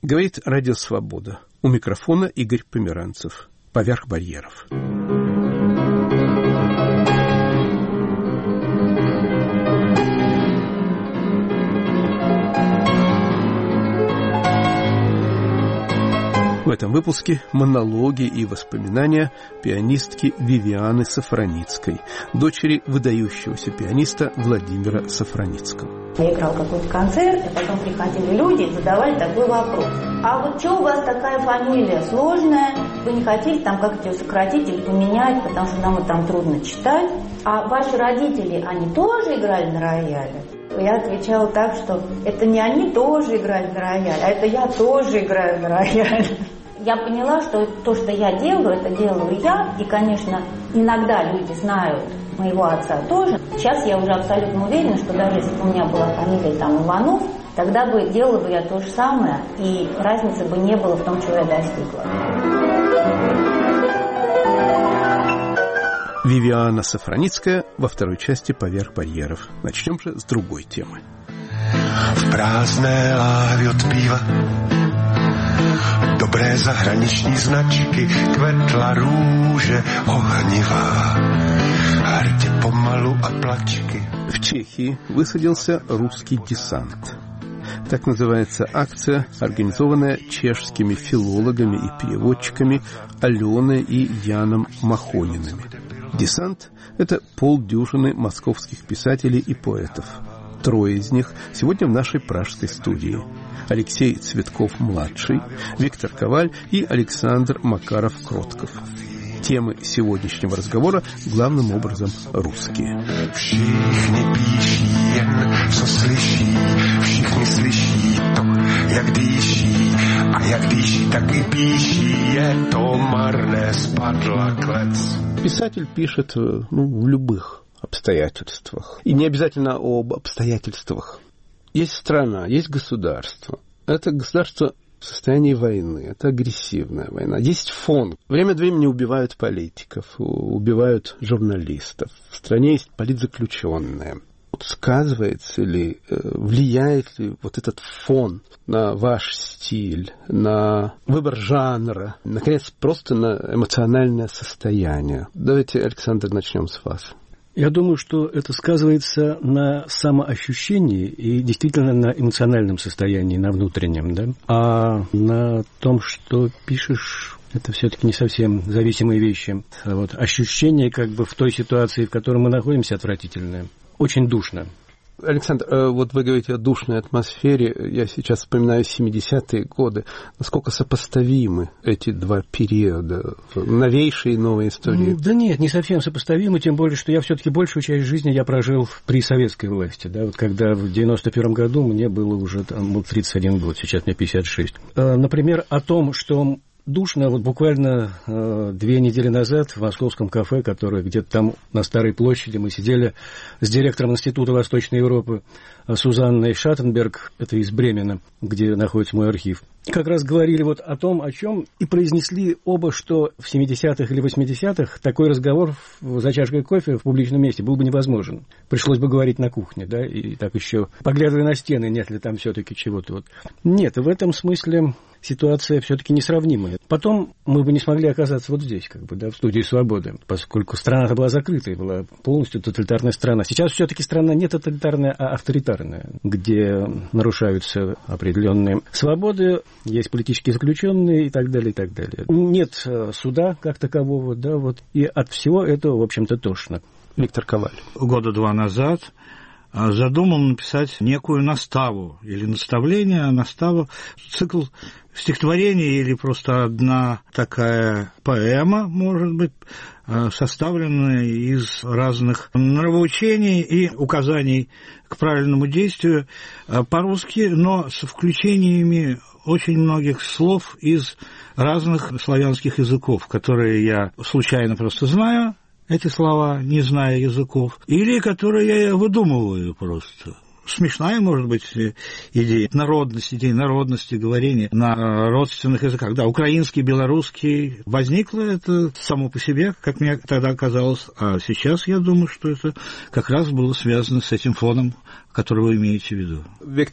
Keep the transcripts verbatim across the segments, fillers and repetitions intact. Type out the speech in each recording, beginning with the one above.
Говорит Радио Свобода. У микрофона Игорь Померанцев. Поверх барьеров. В этом выпуске монологи и воспоминания пианистки Вивианы Сафраницкой, дочери выдающегося пианиста Владимира Сафраницкого. Я играл какой-то концерт, а потом приходили люди и задавали такой вопрос. А вот что у вас такая фамилия сложная? Вы не хотели там как-то ее сократить или поменять, потому что нам это там трудно читать? А ваши родители, они тоже играли на рояле? Я отвечала так, что это не они тоже играли на рояле, а это я тоже играю на рояле. Я поняла, что то, что я делаю, это делаю я. И, конечно, иногда люди знают моего отца тоже. Сейчас я уже абсолютно уверена, что даже если бы у меня была фамилия там Иванов, тогда бы делала бы я то же самое, и разницы бы не было в том, чего я достигла. Вивиана Сафраницкая во второй части «Поверх барьеров». Начнем же с другой темы. В prázdné láhvi od piva dobré zahraniční značky kvetla růže ohnivá, hrdě pomalu a plačky. В Чехии высадился русский десант. Так называется акция, организованная чешскими филологами и переводчиками Аленой и Яном Махониными. Десант – это полдюжины московских писателей и поэтов. Трое из них сегодня в нашей пражской студии. Алексей Цветков-младший, Виктор Коваль и Александр Макаров-Кротков. Темы сегодняшнего разговора главным образом русские. Všichni píší jen, co slyší, všichni slyší to, jak dýší, a jak dýší, tak i píší, je to marné, spadla klec. Писатель пишет ну, в любых обстоятельствах. И не обязательно об обстоятельствах. Есть страна, есть государство. Это государство в состоянии войны. Это агрессивная война. Есть фон. Время от времени убивают политиков, убивают журналистов. В стране есть политзаключенные. Вот сказывается ли, влияет ли вот этот фон на ваш стиль, на выбор жанра, наконец, просто на эмоциональное состояние? Давайте, Александр, начнем с вас. Я думаю, что это сказывается на самоощущении и действительно на эмоциональном состоянии, на внутреннем, да? А на том, что пишешь, это все-таки не совсем зависимые вещи. Вот ощущение как бы в той ситуации, в которой мы находимся, отвратительное. Очень душно. Александр, вот вы говорите о душной атмосфере. Я сейчас вспоминаю семидесятые годы. Насколько сопоставимы эти два периода в новейшей и новой истории? Да нет, не совсем сопоставимы, тем более, что я все-таки большую часть жизни я прожил при советской власти. Да, вот когда в девяносто первом году мне было уже там, тридцать один год, сейчас мне пятьдесят шесть. Например, о том, что душно, вот буквально э, две недели назад в московском кафе, которое где-то там на Старой площади, мы сидели с директором Института Восточной Европы Сузанной Шаттенберг, это из Бремена, где находится мой архив. Как раз говорили вот о том, о чем, и произнесли оба, что в семидесятых или восьмидесятых такой разговор за чашкой кофе в публичном месте был бы невозможен. Пришлось бы говорить на кухне, да, и так еще поглядывая на стены, нет ли там все-таки чего-то вот. Нет, в этом смысле ситуация все-таки несравнимая. Потом мы бы не смогли оказаться вот здесь, как бы, да, в студии «Свободы», поскольку страна была закрытая, была полностью тоталитарная страна. Сейчас все-таки страна не тоталитарная, а авторитарная, где нарушаются определенные свободы, есть политические заключенные и так далее, и так далее. Нет суда как такового, да, вот, и от всего этого, в общем-то, тошно. Виктор Коваль. Года два назад задумал написать некую наставу или наставление, а наставу цикл стихотворений или просто одна такая поэма, может быть, составленная из разных нравоучений и указаний к правильному действию по-русски, но с включениями очень многих слов из разных славянских языков, которые я случайно просто знаю, эти слова, не зная языков, или которые я выдумываю просто. Смешная, может быть, идея народности, идея народности, говорения на родственных языках. Да, украинский, белорусский. Возникло это само по себе, как мне тогда казалось. А сейчас я думаю, что это как раз было связано с этим фоном, который вы имеете в виду. Виктор,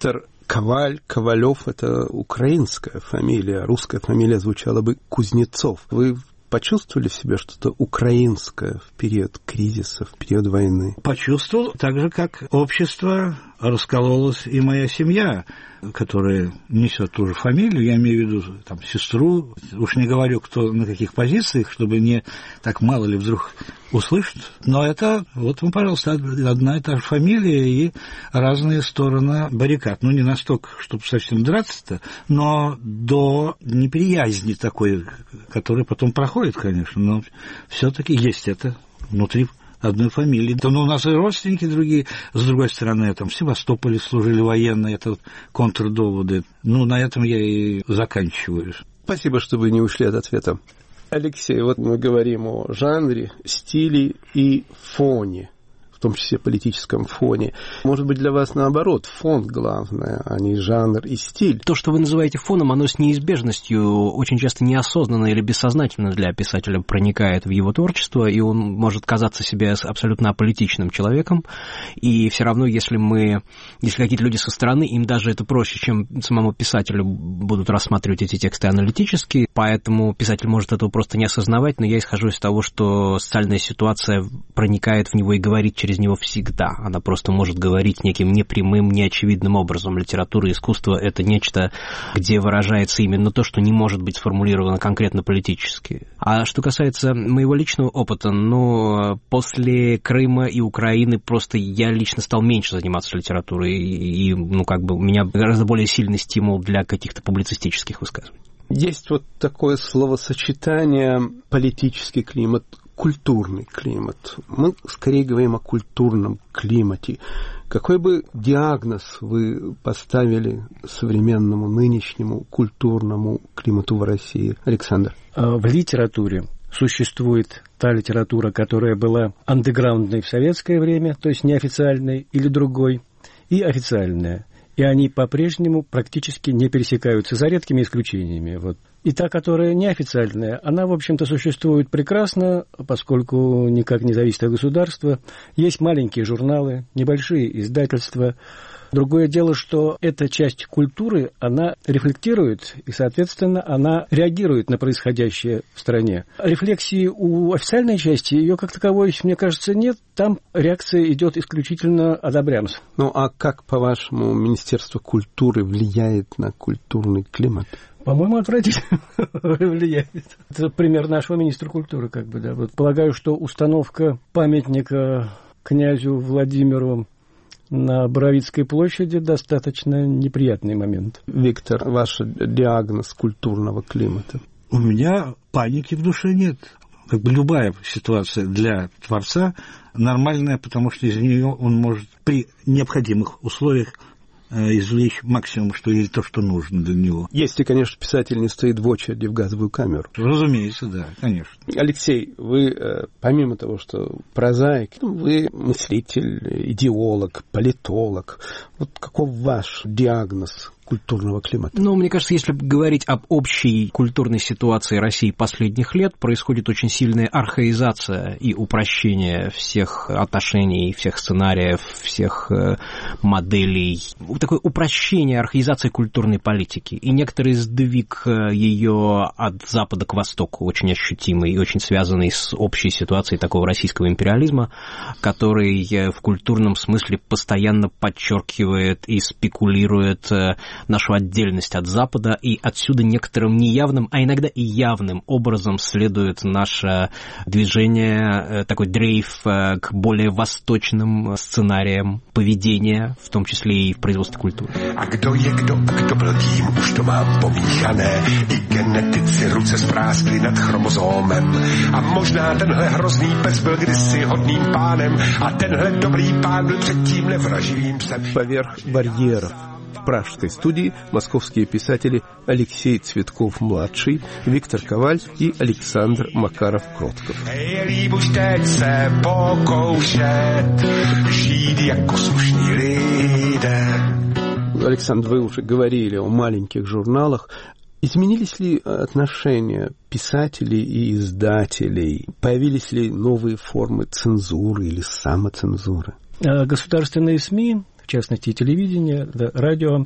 Коваль, Ковалев — это украинская фамилия, русская фамилия звучала бы Кузнецов. Вы почувствовали в себе что-то украинское в период кризиса, в период войны? Почувствовал, так же, как общество раскололось, и моя семья, которая несет ту же фамилию, я имею в виду там сестру, уж не говорю, кто на каких позициях, чтобы не так мало ли вдруг услышат, но это, вот, ну, пожалуйста, одна и та же фамилия и разные стороны баррикад. Ну, не настолько, чтобы совсем драться-то, но до неприязни такой, которая потом проходит, конечно, но все-таки есть это внутри одной фамилии. Да, ну, у нас и родственники другие, с другой стороны, там в Севастополе служили военные, это вот контрдоводы. Ну, на этом я и заканчиваю. Спасибо, что вы не ушли от ответа. Алексей, вот мы говорим о жанре, стиле и фоне, в том числе политическом фоне. Может быть, для вас наоборот, фон главное, а не жанр и стиль. То, что вы называете фоном, оно с неизбежностью очень часто неосознанно или бессознательно для писателя проникает в его творчество, и он может казаться себе абсолютно аполитичным человеком. И все равно, если мы, если какие-то люди со стороны, им даже это проще, чем самому писателю, будут рассматривать эти тексты аналитически, поэтому писатель может этого просто не осознавать, но я исхожу из того, что социальная ситуация проникает в него и говорит через через него всегда. Она просто может говорить неким непрямым, неочевидным образом. Литература и искусство — это нечто, где выражается именно то, что не может быть сформулировано конкретно политически. А что касается моего личного опыта, ну, после Крыма и Украины просто я лично стал меньше заниматься литературой, и, ну, как бы у меня гораздо более сильный стимул для каких-то публицистических высказываний. Есть вот такое словосочетание «политический климат», культурный климат. Мы скорее говорим о культурном климате. Какой бы диагноз вы поставили современному, нынешнему культурному климату в России? Александр. В литературе существует та литература, которая была андеграундной в советское время, то есть неофициальной или другой, и официальная. И они по-прежнему практически не пересекаются, за редкими исключениями. Вот. И та, которая неофициальная, она, в общем-то, существует прекрасно, поскольку никак не зависит от государства. Есть маленькие журналы, небольшие издательства. Другое дело, что эта часть культуры, она рефлектирует, и, соответственно, она реагирует на происходящее в стране. Рефлексии у официальной части, ее как таковой, мне кажется, нет. Там реакция идет исключительно одобрямс. Ну, а как, по-вашему, Министерство культуры влияет на культурный климат? По-моему, отвратительно влияет. Это пример нашего министра культуры, как бы, да. Вот полагаю, что установка памятника князю Владимиру на Боровицкой площади достаточно неприятный момент. Виктор, ваш диагноз культурного климата? У меня паники в душе нет. Как бы любая ситуация для творца нормальная, потому что из нее он может при необходимых условиях извлечь максимум, что или то, что нужно для него. Если, конечно, писатель не стоит в очереди в газовую камеру. Разумеется, да, конечно. Алексей, вы, помимо того, что прозаик, вы мыслитель, идеолог, политолог. Вот каков ваш диагноз культурного климата? Ну, мне кажется, если говорить об общей культурной ситуации России последних лет, происходит очень сильная архаизация и упрощение всех отношений, всех сценариев, всех моделей. Такое упрощение, архаизация культурной политики. И некоторый сдвиг ее от запада к востоку, очень ощутимый и очень связанный с общей ситуацией такого российского империализма, который в культурном смысле постоянно подчеркивает и спекулирует нашу отдельность от Запада, и отсюда некоторым неявным, а иногда и явным образом следует наше движение, такой дрейф к более восточным сценариям поведения, в том числе и в производстве культуры. A kdo je kdo a kdo byl tím, už to mám pomíchané. I genetici ruce spráskli nad chromozómem. A možná tenhle hrozný pes byl kdysi hodným pánem a tenhle dobrý pán byl předtím nevraživým psem. Поверх барьеров. В пражской студии московские писатели Алексей Цветков-младший, Виктор Коваль и Александр Макаров-Кротков. Líp už teď se pokoušet žít jako slušní lidé. Александр, вы уже говорили о маленьких журналах. Изменились ли отношения писателей и издателей? Появились ли новые формы цензуры или самоцензуры? Государственные СМИ, частности, и телевидение, да, радио.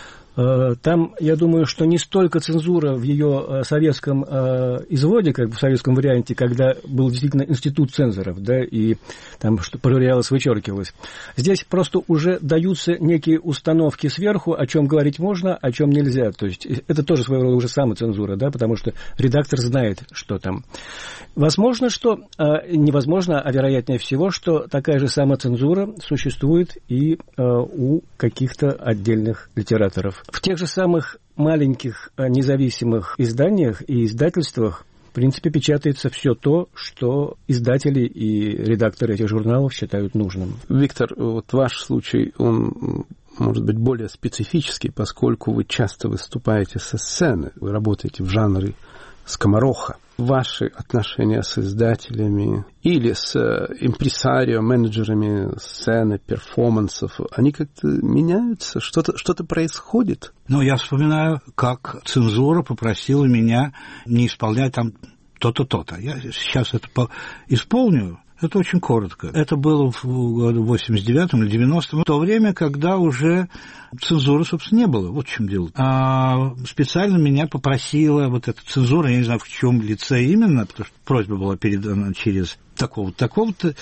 Там, я думаю, что не столько цензура в ее советском изводе, как в советском варианте, когда был действительно институт цензоров, да, и там что проверялось, вычеркивалось. Здесь просто уже даются некие установки сверху, о чем говорить можно, о чем нельзя. То есть это тоже своего рода уже самоцензура, да, потому что редактор знает, что там. Возможно, что, невозможно, а вероятнее всего, что такая же самоцензура существует и у каких-то отдельных литераторов. В тех же самых маленьких независимых изданиях и издательствах, в принципе, печатается все то, что издатели и редакторы этих журналов считают нужным. Виктор, вот ваш случай, он может быть более специфический, поскольку вы часто выступаете со сцены, вы работаете в жанре скомороха. Ваши отношения с издателями или с импресарио, менеджерами сцены, перформансов, они как-то меняются? Что-то, что-то происходит? Ну, я вспоминаю, как цензура попросила меня не исполнять там то-то, то-то. Я сейчас это исполню. Это очень коротко. Это было в году восемьдесят девятом или девяностом, в то время, когда уже цензуры, собственно, не было. Вот в чем дело. А специально меня попросила вот эта цензура, я не знаю, в чем лице именно, потому что просьба была передана через такого-то, такого-то,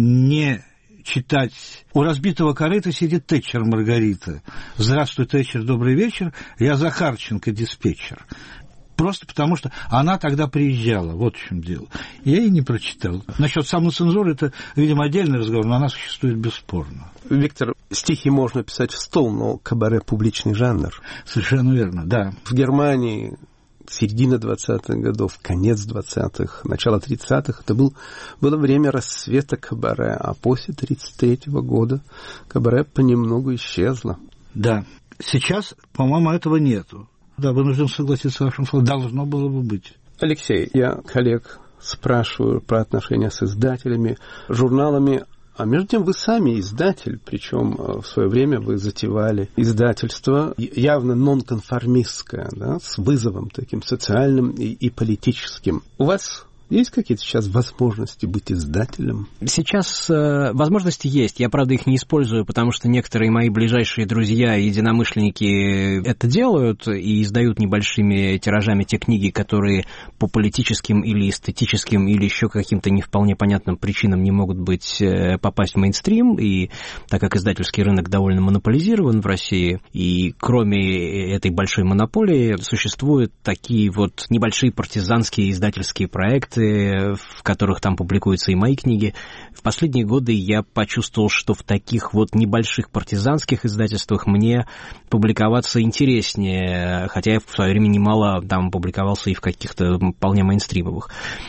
не читать. У разбитого корыта сидит Тэтчер Маргарита. Здравствуй, Тэтчер, добрый вечер. Я Захарченко, диспетчер. Просто потому, что она тогда приезжала. Вот в чем дело. Я и не прочитал. Насчет самоцензуры, это, видимо, отдельный разговор, но она существует бесспорно. Виктор, стихи можно писать в стол, но кабаре – публичный жанр. Совершенно верно, да. В Германии середина двадцатых годов, конец двадцатых, начало тридцатых, это был, было время расцвета кабаре, а после тридцать третьего года кабаре понемногу исчезло. Да. Сейчас, по-моему, этого нету. Да, вынужден согласиться с вашим словом. Должно было бы быть. Алексей, я коллег спрашиваю про отношения с издателями, журналами, а между тем вы сами издатель, причем в свое время вы затевали издательство явно нонконформистское, да, с вызовом таким социальным и, и политическим. У вас есть какие-то сейчас возможности быть издателем? Сейчас э, возможности есть. Я, правда, их не использую, потому что некоторые мои ближайшие друзья и единомышленники это делают и издают небольшими тиражами те книги, которые по политическим или эстетическим или еще каким-то не вполне понятным причинам не могут быть э, попасть в мейнстрим. И так как издательский рынок довольно монополизирован в России, и кроме этой большой монополии существуют такие вот небольшие партизанские издательские проекты, в которых там публикуются и мои книги. В последние годы я почувствовал, что в таких вот небольших партизанских издательствах мне публиковаться интереснее, хотя я в свое время немало там публиковался и в каких-то вполне мейнстримовых.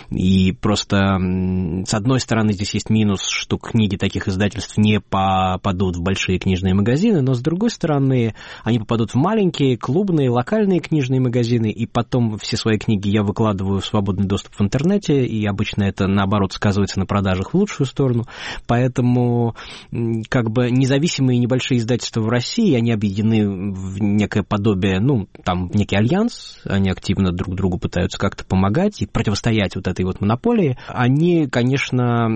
И просто, с одной стороны, здесь есть минус, что книги таких издательств не попадут в большие книжные магазины, но с другой стороны, они попадут в маленькие, клубные, локальные книжные магазины, и потом все свои книги я выкладываю в свободный доступ в интернете, и обычно это, наоборот, сказывается на продажах в лучшую сторону. Поэтому как бы независимые небольшие издательства в России, они объединены в некое подобие, ну, там, в некий альянс, они активно друг другу пытаются как-то помогать и противостоять вот этой вот монополии. Они, конечно,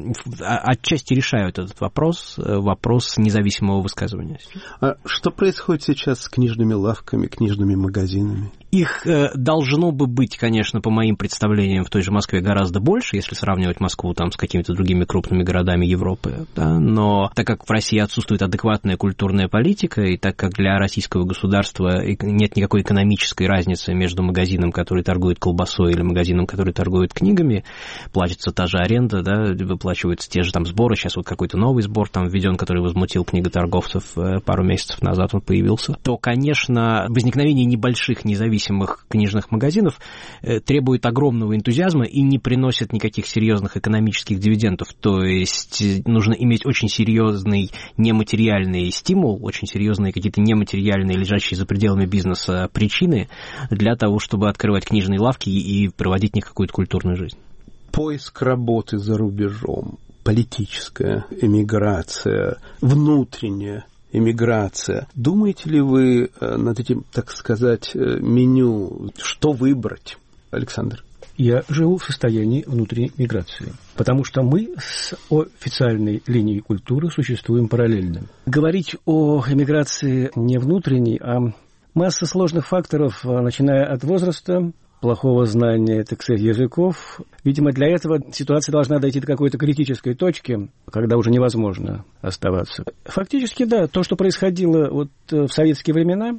отчасти решают этот вопрос, вопрос независимого высказывания. А что происходит сейчас с книжными лавками, книжными магазинами? Их э, должно бы быть, конечно, по моим представлениям, в той же Москве гораздо больше, если сравнивать Москву там с какими-то другими крупными городами Европы. Да? Но так как в России отсутствует адекватная культурная политика, и так как для российского государства нет никакой экономической разницы между магазином, который торгует колбасой, или магазином, который торгует книгами, платится та же аренда, да, выплачиваются те же там сборы. Сейчас вот какой-то новый сбор там введен, который возмутил книготорговцев пару месяцев назад, он появился. То, конечно, возникновение небольших независимых книжных магазинов требует огромного энтузиазма и не приносит никаких серьезных экономических дивидендов. То есть нужно иметь очень серьезный нематериальный стимул, очень серьезные какие-то нематериальные, лежащие за пределами бизнеса причины для того, чтобы открывать книжные лавки и проводить в них какую-то культурную жизнь. Поиск работы за рубежом, политическая эмиграция, внутренняя эмиграция. Думаете ли вы над этим, так сказать, меню, что выбрать, Александр? я живу в состоянии внутренней миграции. Потому что мы с официальной линией культуры существуем параллельно. Говорить о эмиграции не внутренней, а масса сложных факторов, начиная от возраста, плохого знания, так сказать, языков. Видимо, для этого ситуация должна дойти до какой-то критической точки, когда уже невозможно оставаться. Фактически, да, то, что происходило вот в советские времена,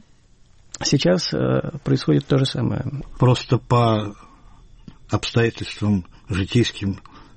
сейчас происходит то же самое. Просто по обстоятельствам житейским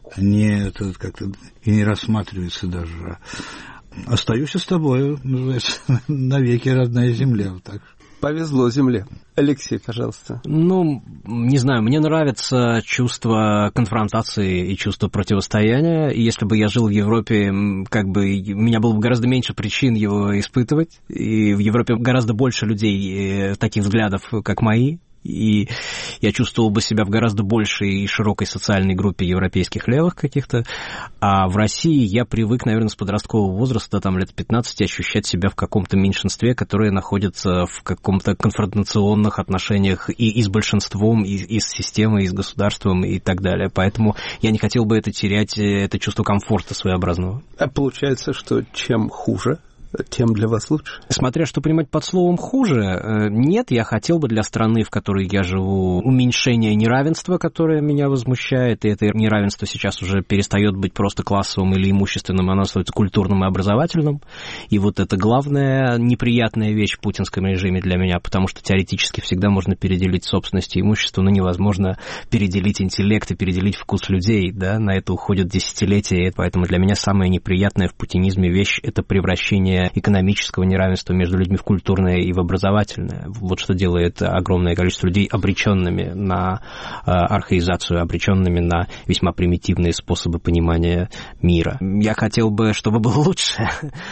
не, это как-то и не рассматривается даже. Остаюсь с тобой, называется, навеки родная земля. Вот так. Повезло земле. Алексей, пожалуйста. Ну, не знаю, мне нравится чувство конфронтации и чувство противостояния. И если бы я жил в Европе, как бы у меня было бы гораздо меньше причин его испытывать. И в Европе гораздо больше людей таких взглядов, как мои. И я чувствовал бы себя в гораздо большей и широкой социальной группе европейских левых каких-то. А в России я привык, наверное, с подросткового возраста, там, лет пятнадцати, ощущать себя в каком-то меньшинстве, которое находится в каком-то конфронтационных отношениях и, и с большинством, и, и с системой, и с государством, и так далее. Поэтому я не хотел бы это терять, это чувство комфорта своеобразного. А получается, что чем хуже, тем для вас лучше? Смотря что понимать под словом «хуже», нет, я хотел бы для страны, в которой я живу, уменьшение неравенства, которое меня возмущает, и это неравенство сейчас уже перестает быть просто классовым или имущественным, оно становится культурным и образовательным, и вот это главная неприятная вещь в путинском режиме для меня, потому что теоретически всегда можно переделить собственность и имущество, но невозможно переделить интеллект и переделить вкус людей, да, на это уходят десятилетия, и поэтому для меня самое неприятное в путинизме вещь — это превращение экономического неравенства между людьми в культурное и в образовательное. Вот что делает огромное количество людей обреченными на архаизацию, обреченными на весьма примитивные способы понимания мира. Я хотел бы, чтобы было лучше,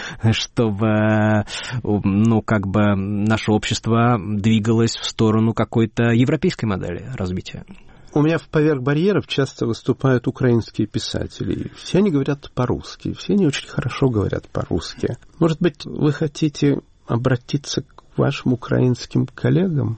чтобы, ну, как бы наше общество двигалось в сторону какой-то европейской модели развития. У меня в «Поверх барьеров» часто выступают украинские писатели. Все они говорят по-русски, все они очень хорошо говорят по-русски. Может быть, вы хотите обратиться к вашим украинским коллегам?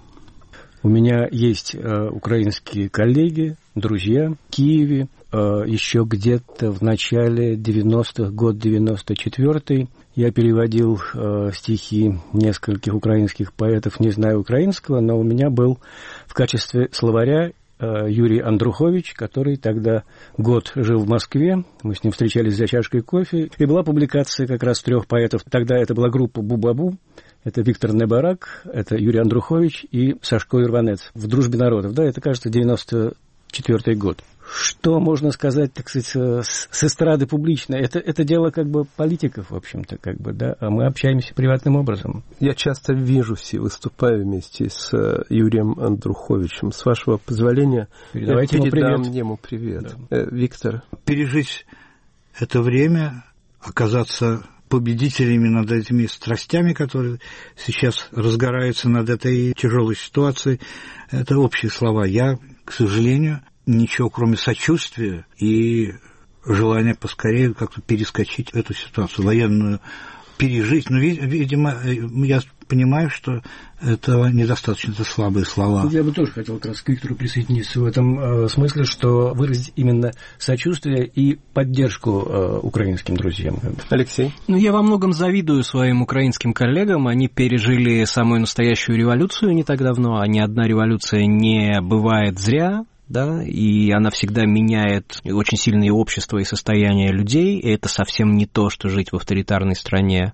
У меня есть э, украинские коллеги, друзья в Киеве. Э, еще где-то в начале девяностых, год девяносто четвёртый, я переводил э, стихи нескольких украинских поэтов, не знаю украинского, но у меня был в качестве словаря Юрий Андрухович, который тогда год жил в Москве. Мы с ним встречались за чашкой кофе. И была публикация как раз трех поэтов. Тогда это была группа «Бу-Бабу». Это Виктор Небарак, это Юрий Андрухович и Сашко Ирванец в «Дружбе народов». Да, это, кажется, девяносто четвёртый год. Что можно сказать, так сказать, с, с эстрады публично? Это, это дело как бы политиков, в общем-то, как бы, да, а мы общаемся приватным образом. Я часто вижусь и выступаю вместе с Юрием Андруховичем. С вашего позволения, передавайте я передам ему привет. ему привет. Да. Э, Виктор. Пережить это время, оказаться победителями над этими страстями, которые сейчас разгораются над этой тяжелой ситуацией, это общие слова. Я, к сожалению, ничего, кроме сочувствия и желания поскорее как-то перескочить эту ситуацию военную, пережить. Но, видимо, я понимаю, что этого недостаточно, это слабые слова. Я бы тоже хотел как раз к Виктору присоединиться в этом э, смысле, что выразить именно сочувствие и поддержку э, украинским друзьям. Алексей? Ну, я во многом завидую своим украинским коллегам. Они пережили самую настоящую революцию не так давно, а ни одна революция не бывает зря. Да, и она всегда меняет очень сильное общество и состояние людей, и это совсем не то, что жить в авторитарной стране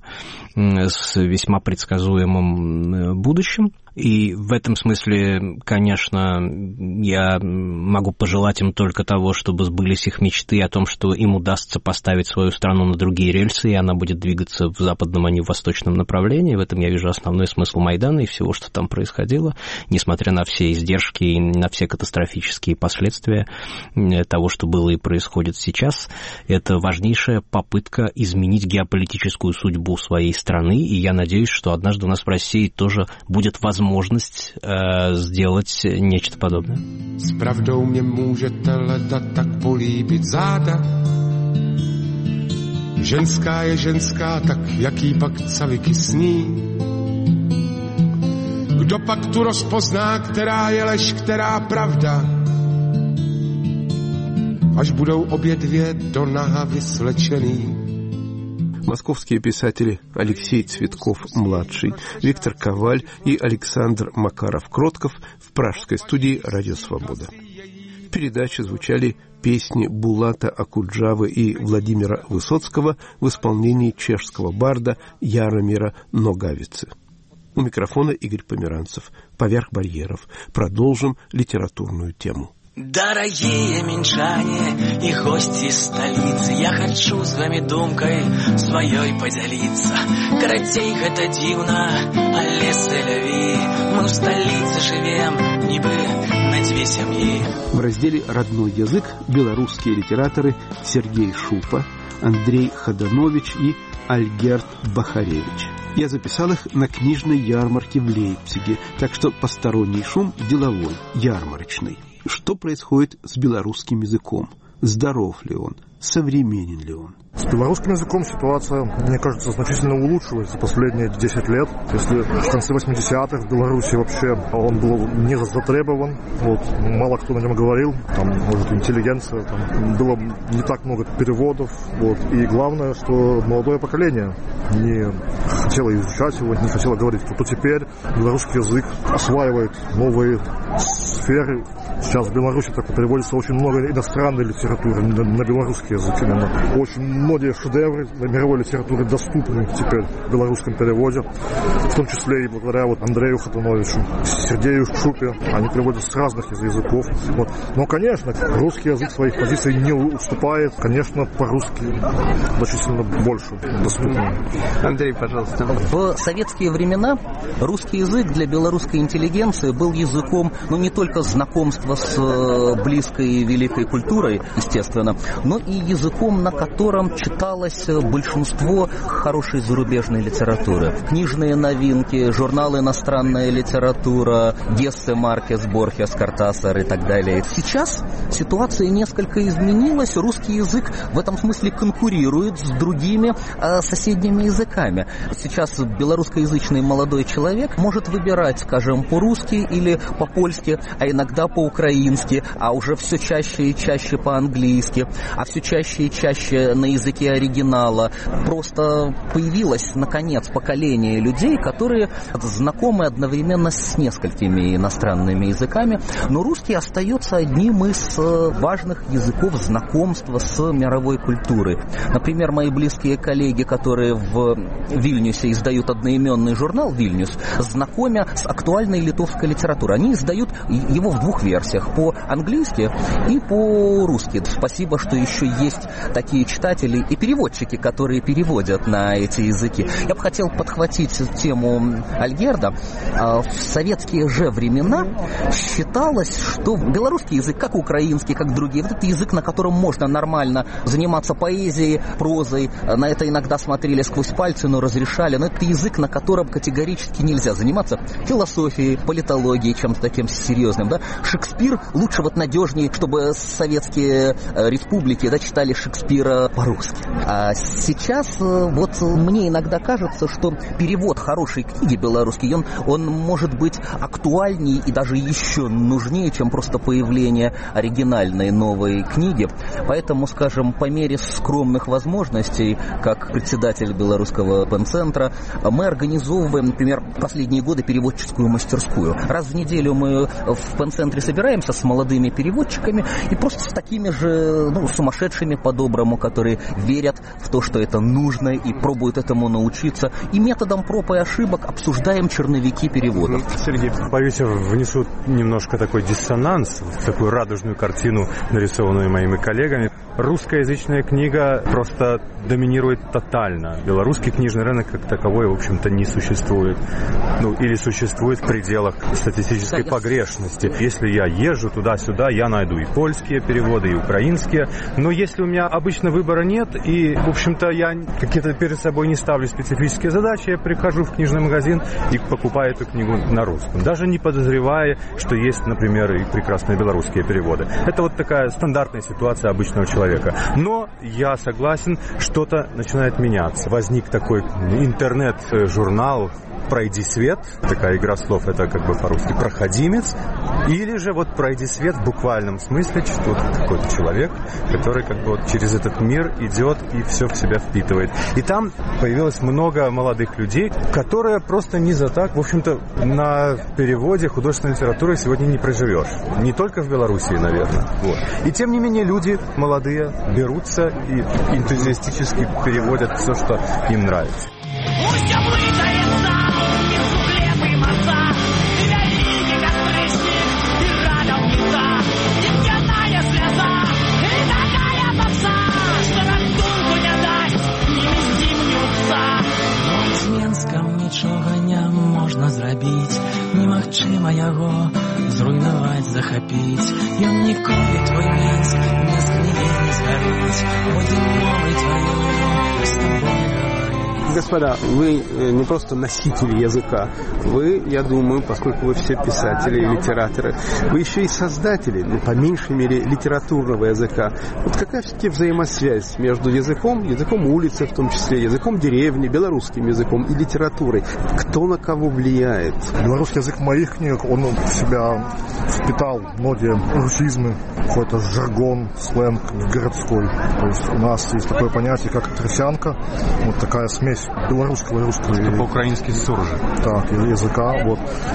с весьма предсказуемым будущим. И в этом смысле, конечно, я могу пожелать им только того, чтобы сбылись их мечты о том, что им удастся поставить свою страну на другие рельсы, и она будет двигаться в западном, а не в восточном направлении. В этом я вижу основной смысл Майдана и всего, что там происходило, несмотря на все издержки и на все катастрофические последствия того, что было и происходит сейчас. Это важнейшая попытка изменить геополитическую судьбу своей страны, и я надеюсь, что однажды у нас в России тоже будет возможность возможность э, сделать нечто подобное. S pravdou mě můžete leda tak políbit záda. Ženská je ženská, tak jaký pak caviky sní. Kdo pak tu rozpozná, která je lež, která pravda? až budou obě dvě do nahávy slečený. Московские писатели Алексей Цветков-младший, Виктор Коваль и Александр Макаров-Кротков в пражской студии «Радио Свобода». В передаче звучали песни Булата Акуджавы и Владимира Высоцкого в исполнении чешского барда Яромира Ногавицы. У микрофона Игорь Померанцев. «Поверх барьеров». Продолжим литературную тему. Дорогие минчане и гости столицы, я хочу с вами думкой своей поделиться. Карацей гэта дзіўна, але стыляві, мы в столице живем, нібы на две семьи. В разделе «Родной язык» белорусские литераторы Сергей Шупа, Андрей Ходанович и Альгерт Бахаревич. Я записал их на книжной ярмарке в Лейпциге, так что посторонний шум деловой, ярмарочный. Что происходит с белорусским языком? Здоров ли он? Современен ли он? С белорусским языком ситуация, мне кажется, значительно улучшилась за последние десять лет. Если в конце восьмидесятых в Беларуси вообще он был не затребован, вот, мало кто на нем говорил, там, может, интеллигенция, там, было не так много переводов, вот, и главное, что молодое поколение не хотело изучать его, не хотело говорить, то теперь белорусский язык осваивает новые сферы. Сейчас в Беларуси так переводится очень много иностранной литературы на, на белорусский язык именно. Очень многие шедевры мировой литературы доступны теперь в белорусском переводе, в том числе и благодаря вот Андрею Ходановичу, Сергею Шупе. Они переводят с разных языков. Вот. Но, конечно, русский язык своих позиций не уступает. Конечно, по-русски значительно больше доступно. Андрей, пожалуйста. В советские времена русский язык для белорусской интеллигенции был языком, ну, не только знакомства с близкой и великой культурой, естественно, но и языком, на котором читалось большинство хорошей зарубежной литературы. Книжные новинки, журналы «Иностранная литература», Гессе, Маркес, Борхес, Кортасар и так далее. Сейчас ситуация несколько изменилась. Русский язык в этом смысле конкурирует с другими э, соседними языками. Сейчас белорусскоязычный молодой человек может выбирать, скажем, по-русски или по-польски, а иногда по-украински, а уже все чаще и чаще по-английски, а все чаще и чаще на языке оригинала. Просто появилось, наконец, поколение людей, которые знакомы одновременно с несколькими иностранными языками, но русский остается одним из важных языков знакомства с мировой культурой. Например, мои близкие коллеги, которые в Вильнюсе издают одноименный журнал «Вильнюс», знакомя с актуальной литовской литературой. Они издают его в двух версиях, по-английски и по-русски. Спасибо, что еще есть такие читатели и переводчики, которые переводят на эти языки. Я бы хотел подхватить тему Альгерда. В советские же времена считалось, что белорусский язык, как украинский, как другие, вот это язык, на котором можно нормально заниматься поэзией, прозой. На это иногда смотрели сквозь пальцы, но разрешали. Но это язык, на котором категорически нельзя заниматься философией, политологией, чем-то таким серьезным. Да? Шекспир лучше, вот надежнее, чтобы советские республики, да, читали Шекспира по-русски. А сейчас вот мне иногда кажется, что перевод хорошей книги белорусский, он, он может быть актуальнее и даже еще нужнее, чем просто появление оригинальной новой книги. Поэтому, скажем, по мере скромных возможностей, как председатель Белорусского пен-центра, мы организовываем, например, последние годы переводческую мастерскую. Раз в неделю мы в пен-центре собираемся с молодыми переводчиками и просто с такими же, ну, сумасшедшими по-доброму, которые верят в то, что это нужно, и пробуют этому научиться. И методом проб и ошибок обсуждаем черновики переводов. Сергей, боюсь, я внесу немножко такой диссонанс в такую радужную картину, нарисованную моими коллегами. Русскоязычная книга просто доминирует тотально. Белорусский книжный рынок как таковой, в общем-то, не существует. Ну, или существует в пределах статистической погрешности. Если я езжу туда-сюда, я найду и польские переводы, и украинские. Но если у меня обычно выбора нет, и, в общем-то, я какие-то перед собой не ставлю специфические задачи, я прихожу в книжный магазин и покупаю эту книгу на русском. Даже не подозревая, что есть, например, и прекрасные белорусские переводы. Это вот такая стандартная ситуация обычного человека. Но я согласен, что-то начинает меняться. Возник такой интернет-журнал «пройди свет», такая игра слов, это как бы по-русски «проходимец», или же вот «пройди свет» в буквальном смысле, что вот какой-то человек, который как бы вот через этот мир идет и все в себя впитывает. И там появилось много молодых людей, которые просто не за так, в общем-то, на переводе художественной литературы сегодня не проживешь. Не только в Белоруссии, наверное. Вот. И тем не менее люди молодые берутся и энтузиастически переводят все, что им нравится. Нічога не можна зрабіць, немагчыма яго зруйнаваць, захапіць. Ён ніколі твой Мінск не згніе, не згарыць, будзе мовай тваёй з тобой. Господа, вы не просто носители языка, вы, я думаю, поскольку вы все писатели и литераторы, вы еще и создатели, ну, по меньшей мере, литературного языка. Вот какая все-таки взаимосвязь между языком, языком улицы в том числе, языком деревни, белорусским языком и литературой? Кто на кого влияет? Белорусский язык в моих книгах, он в себя впитал многие русизмы, какой-то жаргон, сленг городской. То есть у нас есть такое понятие, как тросянка, вот такая смесь белорусского и русского. Это по-украински суржи. Так, языка, вот.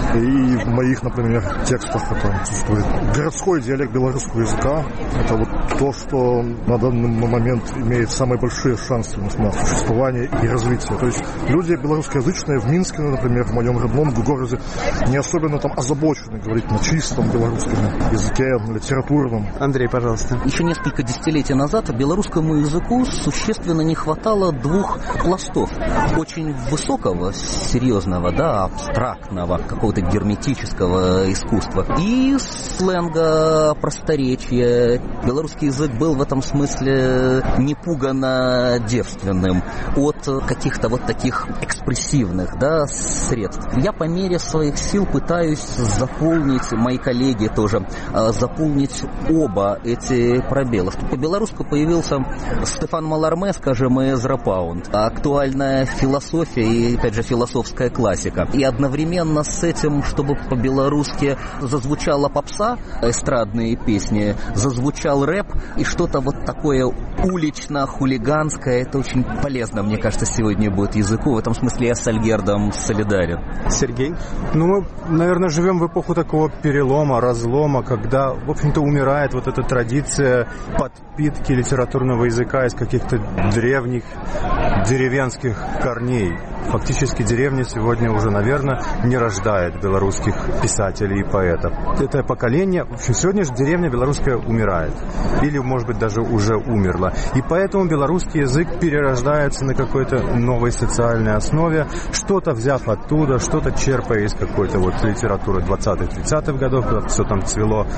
И в моих, например, текстах это существует. Городской диалект белорусского языка — это вот то, что на данный момент имеет самые большие шансы на существование и развитие. То есть люди белорусскоязычные в Минске, например, в моем родном городе, не особенно там озабочены говорить на чистом белорусском языке, на литературном. Андрей, пожалуйста. Еще несколько десятилетий назад белорусскому языку существенно не хватало двух пластов. Очень высокого, серьезного, да, абстрактного, какого-то герметического искусства. И сленга, просторечия. Белорусский язык был в этом смысле непуганно девственным от каких-то вот таких экспрессивных, да, средств. Я по мере своих сил пытаюсь заполнить, мои коллеги тоже, заполнить оба эти пробелы. По-белорусски появился Стефан Маларме, скажем, и Эзра Паунд. Актуальная философия и, опять же, философская классика. И одновременно с этим, чтобы по-белорусски зазвучала попса, эстрадные песни, зазвучал рэп и что-то вот такое улично-хулиганское, это очень полезно, мне кажется, сегодня будет языку. В этом смысле я с Альгердом солидарен. Сергей? Ну, мы, наверное, живем в эпоху такого перелома, разлома, когда, в общем-то, умирает вот эта традиция подпитки литературного языка из каких-то древних деревенских корней. Фактически деревня сегодня уже, наверное, не рождает белорусских писателей и поэтов. Это поколение, в общем, сегодня же деревня белорусская умирает. Или, может быть, даже уже умерла. И поэтому белорусский язык перерождается на какой-то новой социальной основе, что-то взяв оттуда, что-то черпая из какой-то вот литературы двадцатых-тридцатых годов, когда все там цвело,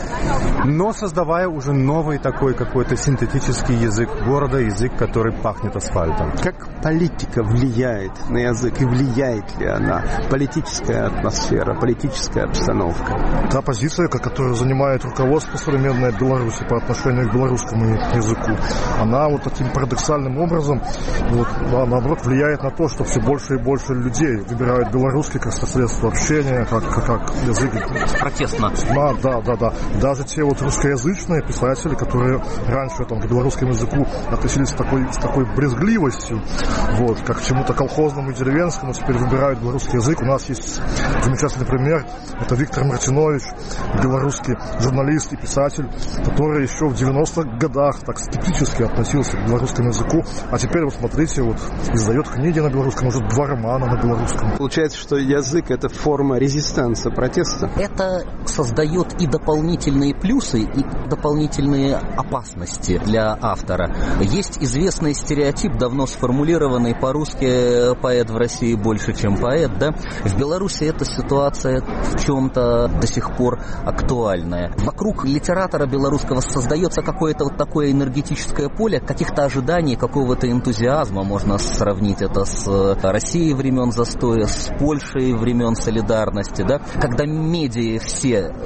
но создавая уже новый такой какой-то синтетический язык города, язык, который пахнет асфальтом. Как политика влияет на язык и влияет ли она? Политическая атмосфера, политическая обстановка. Та позиция, которую занимает руководство современной Беларуси по отношению к белорусскому языку, она вот таким парадоксальным образом, вот, да, наоборот, влияет на то, что все больше и больше людей выбирают белорусский как средство общения, как, как, как язык. Протестно. Да, да, да, да. Даже те вот русскоязычные писатели, которые раньше там, к белорусскому языку относились с такой, с такой брезгливостью, вот, как к чему-то колхозному и деревенскому, теперь выбирают белорусский язык. У нас есть замечательный пример. Это Виктор Мартинович, белорусский журналист и писатель, который еще в девяностых годах так скептически относился к белорусскому языку, а теперь, вот смотрите, вот издает книги на белорусском, уже два романа на белорусском. Получается, что язык — это форма резистанса, протеста? Это создает и дополнительные плюсы, и дополнительные опасности для автора. Есть известный стереотип, давно сформулированный по-русски: поэт в России больше, чем поэт, да? В Беларуси эта ситуация в чем-то до сих пор актуальная. Вокруг литератора белорусского создается какое-то вот такое энергетическое поле, каких-то ожиданий, какого-то энтузиазма. Можно сравнить это с Россией времен застоя, с Польшей времен солидарности, да? Когда медиа все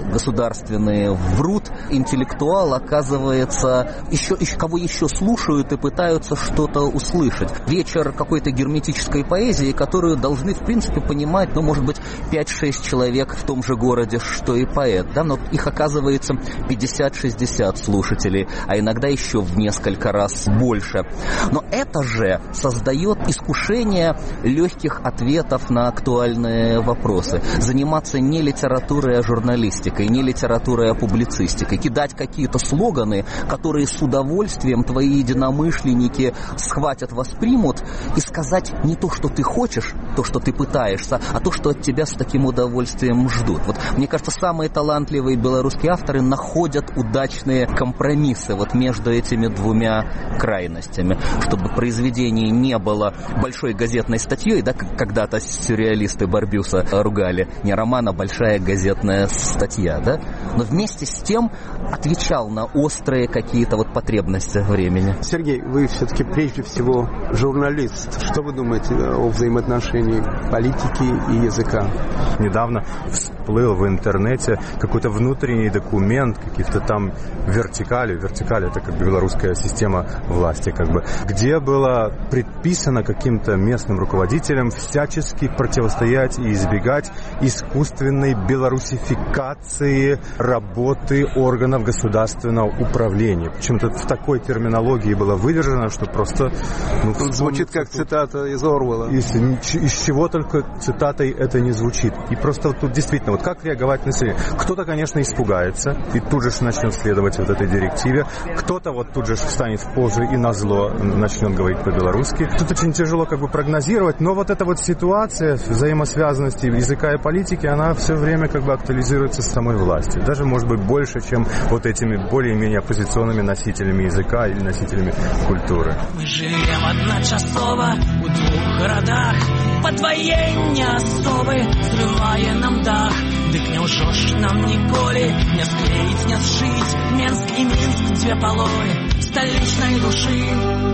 государственные врут, интеллектуал оказывается, еще, еще, кого еще слушают и пытаются что-то услышать. Вечер какой-то герметической поэзии, которую должны, в принципе, понимать, ну, может быть, пять-шесть человек в том же городе, что и поэт, да, но их оказывается пятьдесят-шестьдесят слушателей, а иногда еще в несколько раз больше. Но это же создает искушение легких ответов на актуальные вопросы. Заниматься не литературой, а журналистикой, не литературой, а публицистикой. Кидать какие-то слоганы, которые с удовольствием твои единомышленники схватят, воспримут, и сказать не то, что ты хочешь, то, что ты пытаешься, а то, что от тебя с таким удовольствием ждут. Вот, мне кажется, самые талантливые белорусские авторы находят удачные компромиссы вот между этими двумя крайностями, чтобы произведение не было большой газетной статьей, да, как когда-то сюрреалисты Барбюса ругали, не роман, а большая газетная статья, да, но вместе с тем отвечал на острые какие-то вот потребности времени. Сергей, вы все-таки прежде всего журналист. Что вы думаете о взаимоотношении политики и языка? Недавно всплыл в интернете какой-то внутренний документ, каких-то там вертикали, вертикали это как бы белорусская система власти, как бы, где было предписано каким-то местным руководителям всячески противостоять и избегать искусственной белорусификации работы органов государственного управления. Почему-то в такой терминологии было выдержано, что просто... Ну, звучит как цитата из Оруэлла. Из, из чего только цитатой это не звучит. И просто вот тут действительно, вот как реаговать население? Кто-то, конечно, испугается и тут же начнет следовать вот этой директиве. Кто-то вот тут же встанет в позу и назло начнет говорить по-белорусски. Тут очень тяжело как бы прогнозировать, но вот эта вот ситуация взаимосвязанности языка и политики, она все время как бы актуализируется с самой властью. Даже, может быть, больше, чем вот этими более-менее оппозиционными носителями языка или носителями культуры. Мы живем одночасово у двух городах, подвоение особы зрывае нам дах. Дык няўжо ж нам ніколі не склеіць, не зшыць Менск і Мінск, две половы столичной души.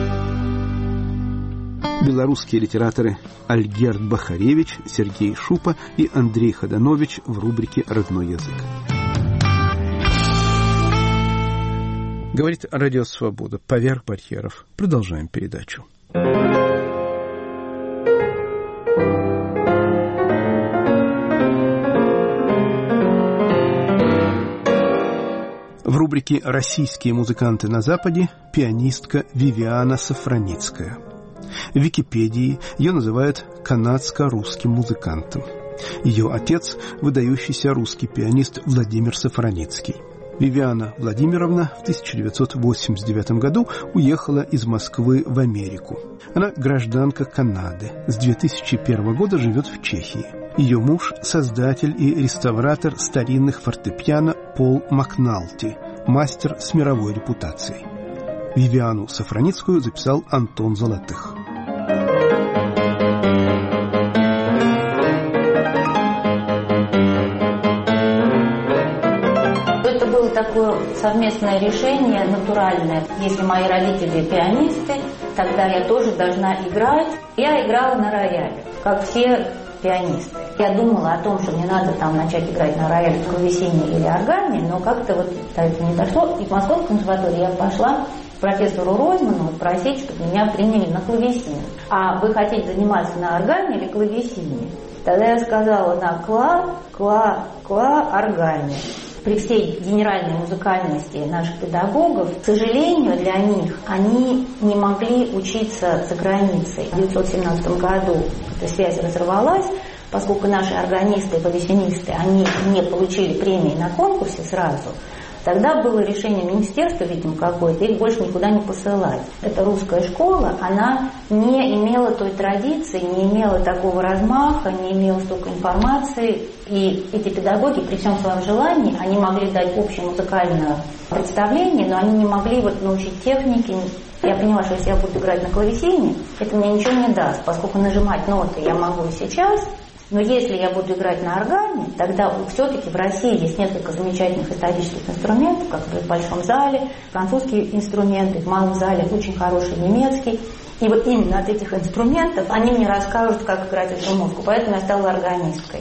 Белорусские литераторы Альгерд Бахаревич, Сергей Шупа и Андрей Ходанович в рубрике «Родной язык». Говорит Радио Свобода. Поверх барьеров. Продолжаем передачу. В рубрике «Российские музыканты на Западе» пианистка Вивиана Сафраницкая. В Википедии ее называют канадско-русским музыкантом. Ее отец – выдающийся русский пианист Владимир Сафраницкий. Вивиана Владимировна в тысяча девятьсот восемьдесят девятом году уехала из Москвы в Америку. Она гражданка Канады. С две тысячи первого года живет в Чехии. Ее муж – создатель и реставратор старинных фортепиано Пол Макналти, мастер с мировой репутацией. Вивиану Сафраницкую записал Антон Золотых. Это было такое совместное решение, натуральное. Если мои родители пианисты, тогда я тоже должна играть. Я играла на рояле, как все пианисты. Я думала о том, что мне надо там начать играть на рояле, клавесине или органе, но как-то вот до этого не дошло. И в Московской консерватории я пошла к профессору Ройзману просить, чтобы меня приняли на клавесин. А вы хотите заниматься на органе или клавесине? Тогда я сказала на кла, кла, кла, органе. При всей генеральной музыкальности наших педагогов, к сожалению, для них они не могли учиться за границей. В тысяча девятьсот семнадцатом году эта связь разорвалась, поскольку наши органисты и клавесинисты, они не получили премии на конкурсе сразу. Тогда было решение министерства, видимо, какое-то, их больше никуда не посылать. Эта русская школа, она не имела той традиции, не имела такого размаха, не имела столько информации. И эти педагоги, при всем своем желании, они могли дать общее музыкальное представление, но они не могли вот научить технике. Я поняла, что если я буду играть на клавесине, это мне ничего не даст, поскольку нажимать ноты я могу и сейчас. Но если я буду играть на органе, тогда все-таки в России есть несколько замечательных исторических инструментов, как в большом зале, французские инструменты, в малом зале очень хороший немецкий. И вот именно от этих инструментов они мне расскажут, как играть эту музыку. Поэтому я стала органисткой.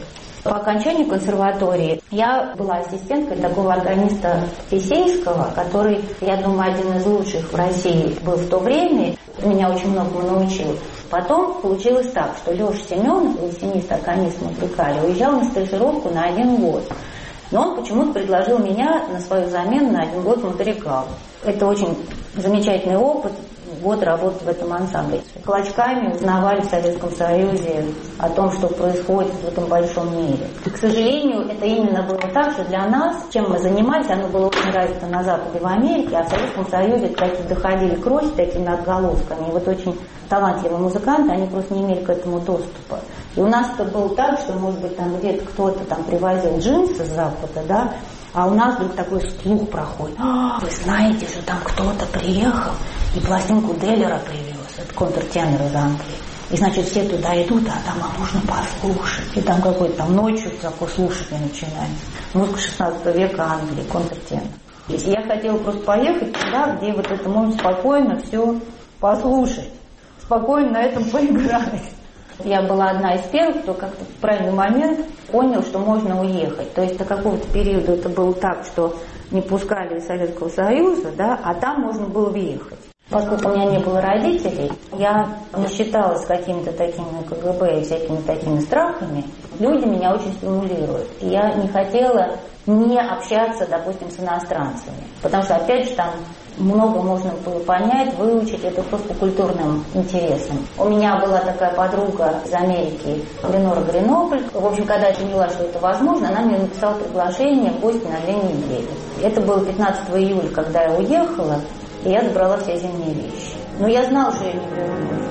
По окончанию консерватории я была ассистенткой такого органиста Фесейского, который, я думаю, один из лучших в России был в то время. Меня очень многому научил. Потом получилось так, что Леша Семенов, клавесинист, органист Монте-Карло, уезжал на стажировку на один год. Но он почему-то предложил меня на свою замену на один год в Монте-Карло. Это очень замечательный опыт. Год работы в этом ансамбле. Клочками узнавали в Советском Союзе о том, что происходит в этом большом мире. И, к сожалению, это именно было так, что для нас, чем мы занимались, оно было очень развито на Западе, в Америке, а в Советском Союзе такие доходили к росте такими отголосками. И вот очень талантливые музыканты, они просто не имели к этому доступа. И у нас это было так, что, может быть, там где-то кто-то там привозил джинсы с Запада, да, а у нас вдруг такой слух проходит. А, вы знаете, что там кто-то приехал и пластинку Деллера привез, это контртенор из Англии. И, значит, все туда идут, а там а можно послушать. И там какой-то там ночью такое слушание начинается. Музыка шестнадцатого века Англии, контртенор. И я хотела просто поехать туда, где вот это можно спокойно все послушать, спокойно на этом поиграть. Я была одна из первых, кто как-то в правильный момент понял, что можно уехать. То есть до какого-то периода это было так, что не пускали из Советского Союза, да, а там можно было въехать. Поскольку у меня не было родителей, я не считалась какими-то такими КГБ и всякими такими страхами. Люди меня очень стимулируют. И я не хотела не общаться, допустим, с иностранцами. Потому что, опять же, там много можно было понять, выучить, это просто по культурным интересам. У меня была такая подруга из Америки, Ленора Гренобль. В общем, когда я поняла, что это возможно, она мне написала приглашение в гости на две недели. Это было пятнадцатого июля, когда я уехала, и я забрала все зимние вещи. Но я знала, что я не вернусь.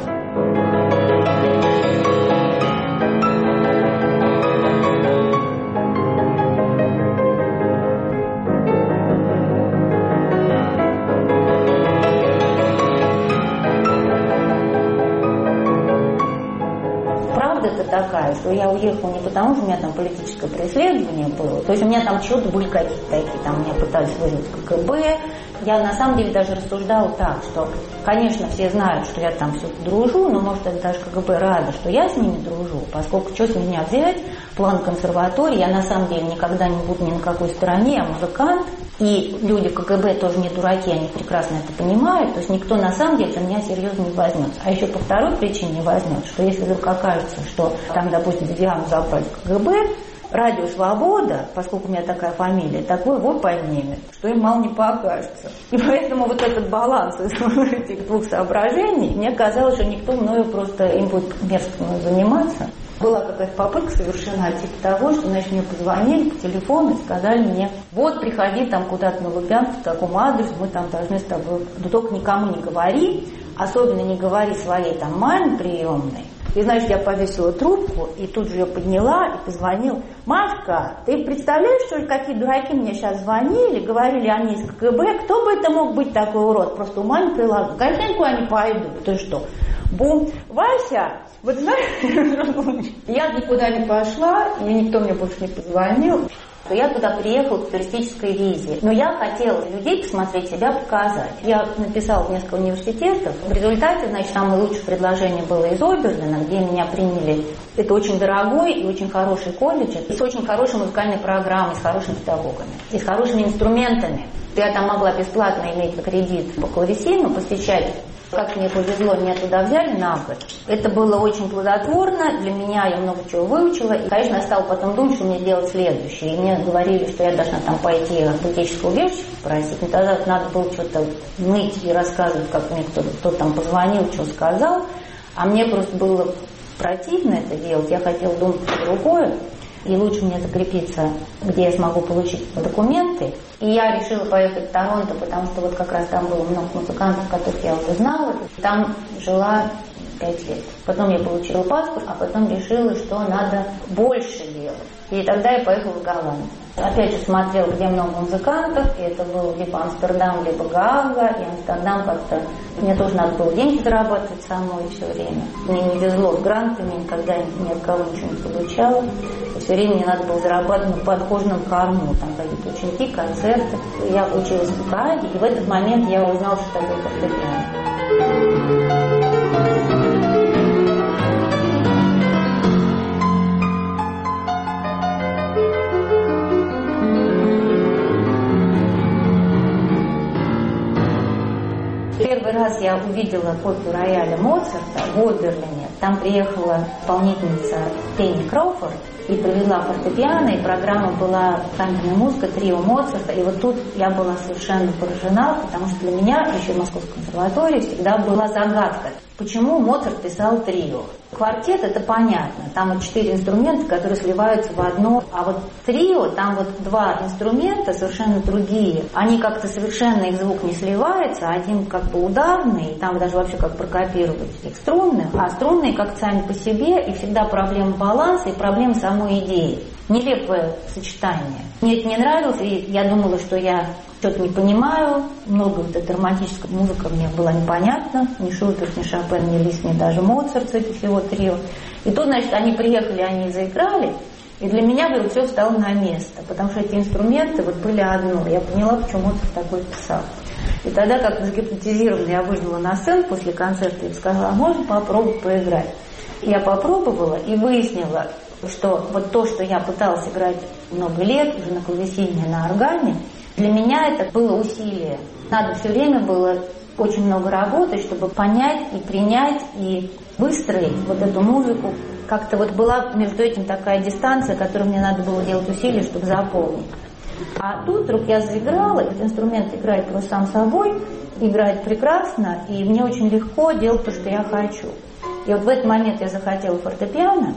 Такая, что я уехала не потому, что у меня там политическое преследование было, то есть у меня там что-то были какие-то такие, там меня пытались вызвать в КГБ. Я на самом деле даже рассуждала так, что, конечно, все знают, что я там все дружу, но, может, это даже КГБ рада, что я с ними дружу, поскольку что с меня взять, план консерватории, я на самом деле никогда не буду ни на какой стороне, я музыкант, и люди КГБ тоже не дураки, они прекрасно это понимают, то есть никто на самом деле за меня серьезно не возьмется. А еще по второй причине не возьмет, что если вдруг окажется, что там, допустим, Диану забрали в КГБ, Радио «Свобода», поскольку у меня такая фамилия, такой вой поднимет, что им мало не покажется. И поэтому вот этот баланс из этих двух соображений, мне казалось, что никто мною просто им будет мерзко заниматься. Была какая-то попытка совершена типа того, что, значит, мне позвонили по телефону и сказали мне: вот, приходи там куда-то на Лубянку, по такому адресу, мы там должны с тобой, но только никому не говори, особенно не говори своей там маме приемной. И, значит, я повесила трубку, и тут же ее подняла и позвонила: Машка, ты представляешь, что ли, какие дураки мне сейчас звонили, говорили они из КГБ, кто бы это мог быть такой урод, просто ума не приложу, конечно, никуда не пойду, ты что? Бум, Вася, вот знаешь, я никуда не пошла, и никто мне больше не позвонил. Я туда приехала по туристической визе. Но я хотела людей посмотреть, себя показать. Я написала в несколько университетов. В результате, значит, самое лучшее предложение было из Обердена, где меня приняли. Это очень дорогой и очень хороший колледж, и с очень хорошей музыкальной программой, с хорошими педагогами, и с хорошими инструментами. Я там могла бесплатно иметь кредит по клавесину, посещать. Как мне повезло, меня туда взяли на год. Это было очень плодотворно. Для меня я много чего выучила. И, конечно, я стала потом думать, что мне делать следующее. И мне говорили, что я должна там пойти политического убежища попросить. Но тогда надо было что-то ныть и рассказывать, как мне кто-то, кто там позвонил, что сказал. А мне просто было противно это делать. Я хотела думать про другое. И лучше мне закрепиться, где я смогу получить документы. И я решила поехать в Торонто, потому что вот как раз там было много музыкантов, которых я уже знала. Там жила пять лет. Потом я получила паспорт, а потом решила, что надо больше делать. И тогда я поехала в Голландию. Опять же смотрела, где много музыкантов, и это был либо Амстердам, либо Гаага, и Амстердам как-то... Мне тоже надо было деньги зарабатывать самой все время. Мне не везло с грантами, никогда ни от кого ничего не получала. И все время мне надо было зарабатывать на подхожном корму, там какие-то ученики, концерты. Я училась в Гааге, и в этот момент я узнала, что такое фортепиано. Первый раз я увидела копию рояля Моцарта в Оберлине. Там приехала исполнительница Пенни Кроуфорд и привезла фортепиано, и программа была камерная музыка, трио Моцарта. И вот тут я была совершенно поражена, потому что для меня еще в Московской консерватории всегда была загадка, почему Моцарт писал трио. Квартет — это понятно, там вот четыре инструмента, которые сливаются в одно, а вот трио, там вот два инструмента совершенно другие. Они как-то совершенно, их звук не сливается, один как бы ударный, там даже вообще как прокопировать их струнных, а струнные как сами по себе, и всегда проблема баланса и проблема самой идеи. Нелепое сочетание. Мне это не нравилось, и я думала, что я что-то не понимаю, много вот эта романтическая музыка мне была непонятна, ни Шуберт, ни Шопен, ни Лист, ни даже Моцарт, эти всего трио. И тут, значит, они приехали, они заиграли, и для меня вдруг все встало на место, потому что эти инструменты вот были одно. Я поняла, почему Моцарт такой писал. И тогда, как загипнотизированно, я выжила на сцену после концерта и сказала: а можно попробовать поиграть? Я попробовала и выяснила, что вот то, что я пыталась играть много лет, уже на клавесине, на органе, для меня это было усилие. Надо все время было очень много работать, чтобы понять и принять, и выстроить вот эту музыку. Как-то вот была между этим такая дистанция, которую мне надо было делать усилия, чтобы заполнить. А тут вдруг я заиграла, этот инструмент играет просто сам собой, играет прекрасно, и мне очень легко делать то, что я хочу. И вот в этот момент я захотела фортепиано.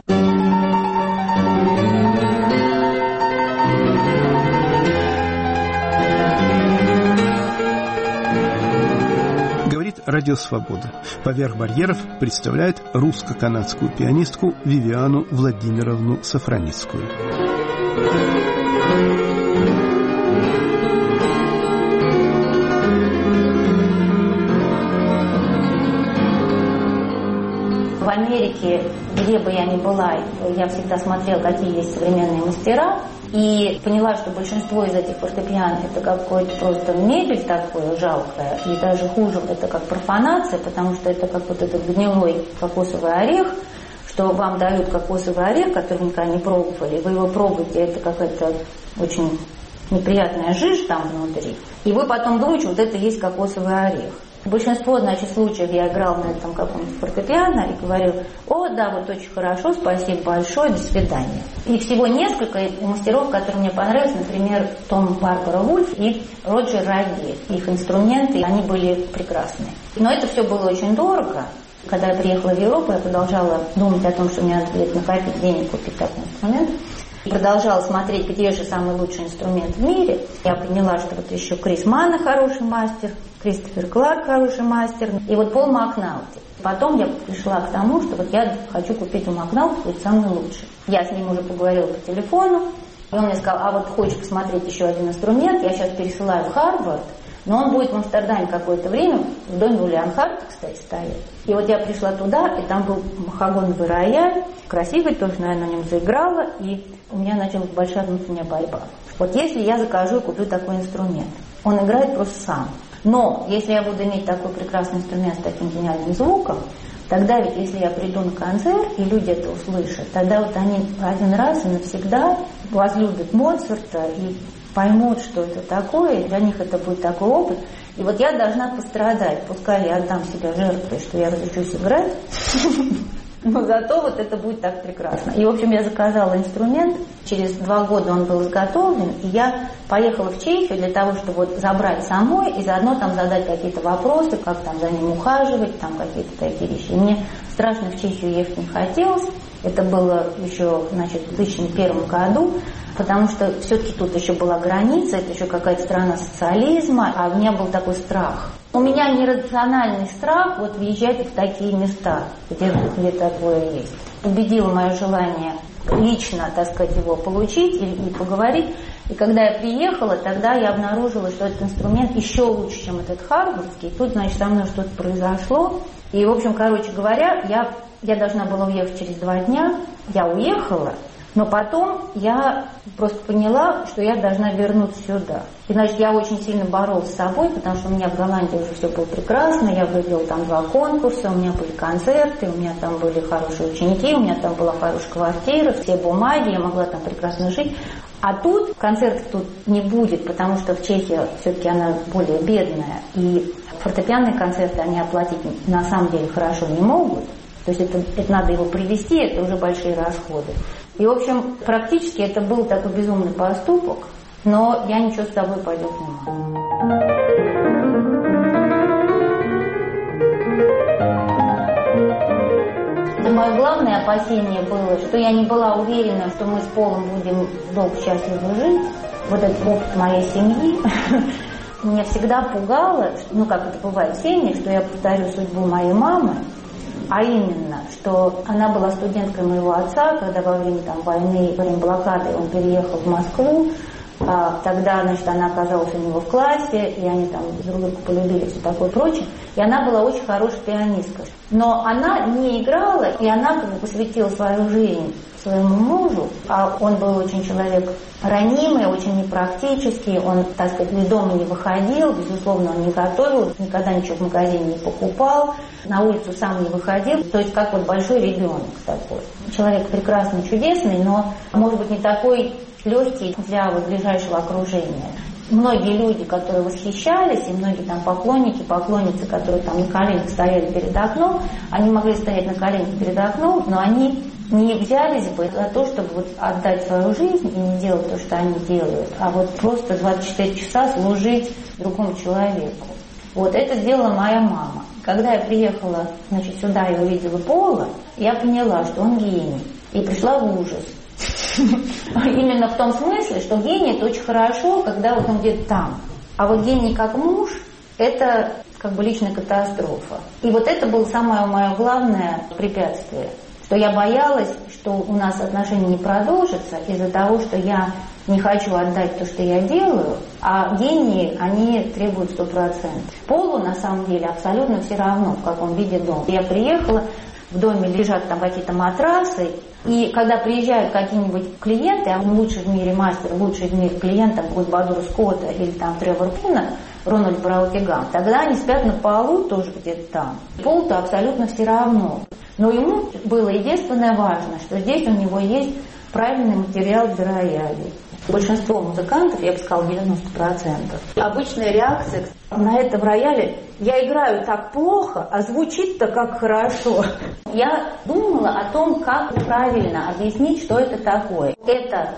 Радио Свобода. Поверх барьеров представляет русско-канадскую пианистку Вивиану Владимировну Сафраницкую. В Америке, где бы я ни была, я всегда смотрела, какие есть современные мастера, и поняла, что большинство из этих фортепиано это какой-то просто мебель такое жалкая, и даже хуже, это как профанация, потому что это как вот этот гнилой кокосовый орех, что вам дают кокосовый орех, который вы никогда не пробовали, вы его пробуете, это какая-то очень неприятная жижа там внутри, и вы потом думаете, вот это есть кокосовый орех. В большинстве, значит, случаев я играла на этом каком-то фортепиано и говорю: о, да, вот очень хорошо, спасибо большое, до свидания. И всего несколько мастеров, которые мне понравились, например, Том Барбара Вульф и Роджер Раги. Их инструменты, они были прекрасные. Но это все было очень дорого. Когда я приехала в Европу, я продолжала думать о том, что мне надо будет накопить денег, купить такой инструмент. Продолжала смотреть, где же самый лучший инструмент в мире. Я поняла, что вот еще Крис Манна хороший мастер, Кристофер Кларк хороший мастер, и вот Пол Макналти. Потом я пришла к тому, что вот я хочу купить у Макналти, будет самый лучший. Я с ним уже поговорила по телефону, и он мне сказал: а вот хочешь посмотреть еще один инструмент, я сейчас пересылаю в Харвард, но он будет в Амстердаме какое-то время, в доме у Леонхарта, кстати, стоит. И вот я пришла туда, и там был махагоновый рояль, красивый, тоже, наверное, на нем заиграла, и у меня началась большая внутренняя борьба. Вот если я закажу и куплю такой инструмент, он играет просто сам. Но если я буду иметь такой прекрасный инструмент с таким гениальным звуком, тогда ведь если я приду на концерт, и люди это услышат, тогда вот они один раз и навсегда возлюбят Моцарта и поймут, что это такое, и для них это будет такой опыт. И вот я должна пострадать, пускай я отдам себя жертвой, что я разучусь играть, но зато вот это будет так прекрасно. И, в общем, я заказала инструмент, через два года он был изготовлен, и я поехала в Чехию для того, чтобы вот забрать самой и заодно там задать какие-то вопросы, как там за ним ухаживать, там какие-то такие вещи. И мне страшно в Чехию ехать не хотелось. Это было еще, значит, в две тысячи первом году, потому что все-таки тут еще была граница, это еще какая-то страна социализма, а у меня был такой страх. У меня нерациональный страх вот въезжать в такие места, где, где такое есть. Убедило мое желание лично, так сказать, его получить и, и поговорить. И когда я приехала, тогда я обнаружила, что этот инструмент еще лучше, чем этот харвардский. Тут, значит, со мной что-то произошло. И, в общем, короче говоря, я, я должна была уехать через два дня. Я уехала, но потом я просто поняла, что я должна вернуться сюда. И, значит, я очень сильно боролась с собой, потому что у меня в Голландии уже все было прекрасно. Я выиграла там два конкурса, у меня были концерты, у меня там были хорошие ученики, у меня там была хорошая квартира, все бумаги, я могла там прекрасно жить. А тут концертов тут не будет, потому что в Чехии все-таки она более бедная. И фортепианные концерты они оплатить на самом деле хорошо не могут. То есть это, это надо его привезти, это уже большие расходы. И, в общем, практически это был такой безумный поступок, но я ничего с собой поделать не могу. Мое главное опасение было, что я не была уверена, что мы с Полом будем долго счастливо жить. Вот этот опыт моей семьи меня всегда пугало, ну как это бывает в семьях, что я повторю судьбу моей мамы, а именно, что она была студенткой моего отца, когда во время там, войны, во время блокады он переехал в Москву. А, тогда, значит, она оказалась у него в классе, и они там друг друга полюбились и такое прочее. И она была очень хорошей пианисткой. Но она не играла, и она как бы посвятила свою жизнь своему мужу, а он был очень человек ранимый, очень непрактический, он, так сказать, из дома не выходил, безусловно, он не готовил, никогда ничего в магазине не покупал, на улицу сам не выходил, то есть как вот большой ребенок такой. Человек прекрасный, чудесный, но, может быть, не такой легкий для вот ближайшего окружения. Многие люди, которые восхищались, и многие там поклонники, поклонницы, которые там на коленях стояли перед окном, они могли стоять на коленях перед окном, но они не взялись бы за то, чтобы вот отдать свою жизнь и не делать то, что они делают, а вот просто двадцать четыре часа служить другому человеку. Вот это сделала моя мама. Когда я приехала, значит, сюда и увидела Пола, я поняла, что он гений. И пришла в ужас. Именно в том смысле, что гений – это очень хорошо, когда вот он где-то там. А вот гений как муж – это как бы личная катастрофа. И вот это было самое мое главное препятствие, что я боялась, что у нас отношения не продолжатся из-за того, что я не хочу отдать то, что я делаю, а гении, они требуют сто процентов. Полу, на самом деле, абсолютно все равно, в каком виде дом. Я приехала, в доме лежат там какие-то матрасы, и когда приезжают какие-нибудь клиенты, а лучший в мире мастер, лучший в мире клиент, там, вот Бадура Скотта или там Тревор Кина, Рональд Браутиган, тогда они спят на полу тоже где-то там. Полу-то абсолютно все равно. Но ему было единственное важно, что здесь у него есть правильный материал для роялей. Большинство музыкантов, я бы сказала, девяносто процентов. Обычная реакция на это в рояле: я играю так плохо, а звучит-то как хорошо. Я думала о том, как правильно объяснить, что это такое. Это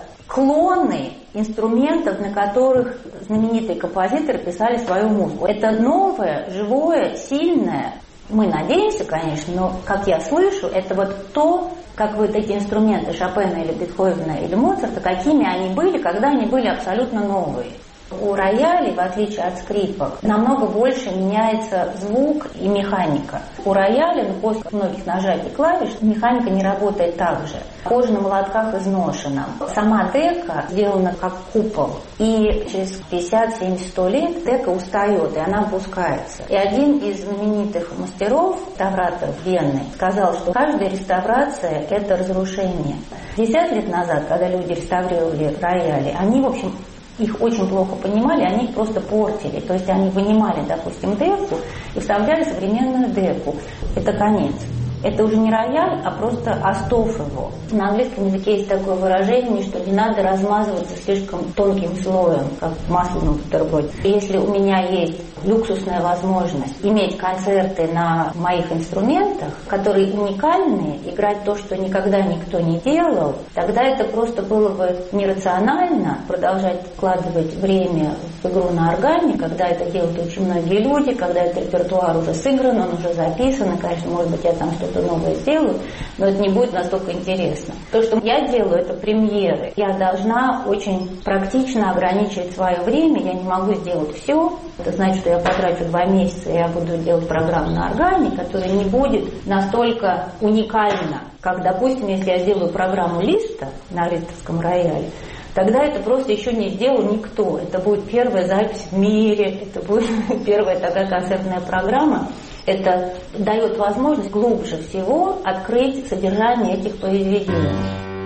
клоны инструментов, на которых знаменитые композиторы писали свою музыку. Это новое, живое, сильное. Мы надеемся, конечно, но, как я слышу, это вот то, как вот эти инструменты Шопена или Бетховена или Моцарта, какими они были, когда они были абсолютно новые. У роялей, в отличие от скрипок, намного больше меняется звук и механика. У рояля, ну, после многих нажатий клавиш, механика не работает так же. Кожа на молотках изношена. Сама дека сделана как купол. И через пятьдесят, семьдесят, сто лет дека устает, и она опускается. И один из знаменитых мастеров, реставраторов Вены, сказал, что каждая реставрация – это разрушение. пятьдесят лет назад, когда люди реставрировали рояли, они, в общем, их очень плохо понимали, они их просто портили. То есть они вынимали, допустим, деку и вставляли современную деку. Это конец. Это уже не рояль, а просто остов его. На английском языке есть такое выражение, что не надо размазываться слишком тонким слоем, как масло на бутерброде. Если у меня есть люксусная возможность иметь концерты на моих инструментах, которые уникальные, играть то, что никогда никто не делал, тогда это просто было бы нерационально продолжать вкладывать время в игру на органе, когда это делают очень многие люди, когда этот репертуар уже сыгран, он уже записан, и, конечно, может быть, я там что-то новое сделаю, но это не будет настолько интересно. То, что я делаю, это премьеры. Я должна очень практично ограничивать свое время, я не могу сделать все. Это значит, что я потрачу два месяца, и я буду делать программу на органе, которая не будет настолько уникальна, как, допустим, если я сделаю программу Листа на листовском рояле, тогда это просто еще не сделал никто. Это будет первая запись в мире, это будет первая такая концертная программа. Это дает возможность глубже всего открыть содержание этих произведений.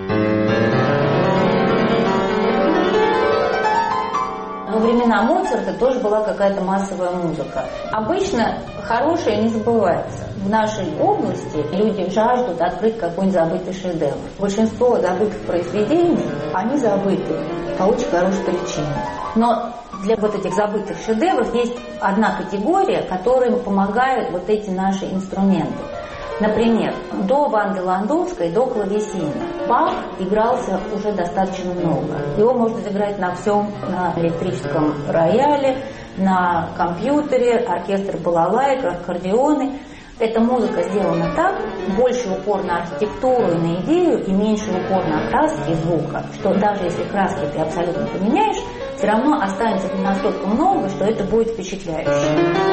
Во времена Моцарта тоже была какая-то массовая музыка. Обычно хорошее не забывается. В нашей области люди жаждут открыть какой-нибудь забытый шедевр. Большинство забытых произведений, они забыты по очень хорошей причине. Но Для вот этих забытых шедевров есть одна категория, которым помогают вот эти наши инструменты. Например, до Ванды Ландовской, до клавесина Бах игрался уже достаточно много. Его можно сыграть на всем, на электрическом рояле, на компьютере, оркестр балалайк, аккордеоны. Эта музыка сделана так, больше упор на архитектуру и на идею, и меньше упор на краски и звука, что даже если краски ты абсолютно поменяешь, все равно останется настолько много, что это будет впечатляюще.